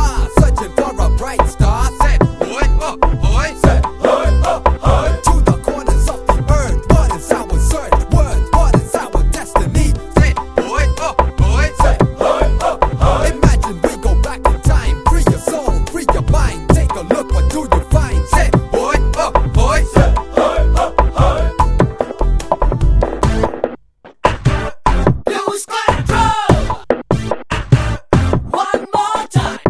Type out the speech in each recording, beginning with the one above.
far, searching for a bright star. Say, boy, boy, say, to the corners of the earth. What is our search? Worth, what is our destiny? Say, boy, say, imagine we go back in time. Free your soul, free your mind. Take a look, what do you find? Say, boy, say, lose control. One more time.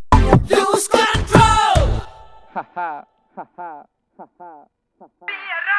Lose control. Ha ha ha ha ha ha ha.